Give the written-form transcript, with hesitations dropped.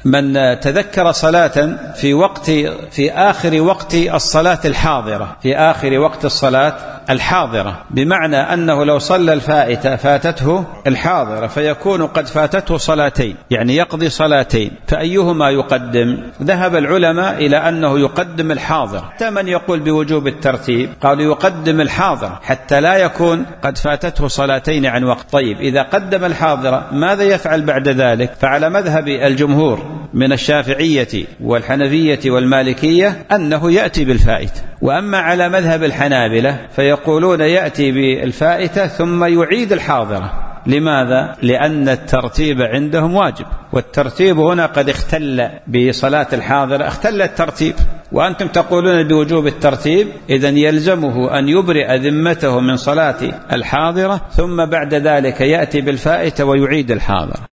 من تذكر صلاة في آخر وقت الصلاة الحاضرة، في آخر وقت الصلاة الحاضرة، بمعنى أنه لو صلى الفائتة فاتته الحاضرة فيكون قد فاتته صلاتين، يعني يقضي صلاتين، فأيهما يقدم؟ ذهب العلماء إلى أنه يقدم الحاضر. حتى من يقول بوجوب الترتيب قالوا يقدم الحاضر حتى لا يكون قد فاتته صلاتين عن وقت. طيب إذا قدم الحاضرة ماذا يفعل بعد ذلك؟ فعلى مذهب الجمهور من الشافعية والحنفية والمالكية أنه يأتي بالفائتة، وأما على مذهب الحنابلة فيقولون يأتي بالفائتة ثم يعيد الحاضرة. لماذا؟ لأن الترتيب عندهم واجب، والترتيب هنا قد اختل بصلاة الحاضرة، اختل الترتيب، وأنتم تقولون بوجوب الترتيب، إذن يلزمه أن يبرئ ذمته من صلاة الحاضرة ثم بعد ذلك يأتي بالفائتة ويعيد الحاضرة.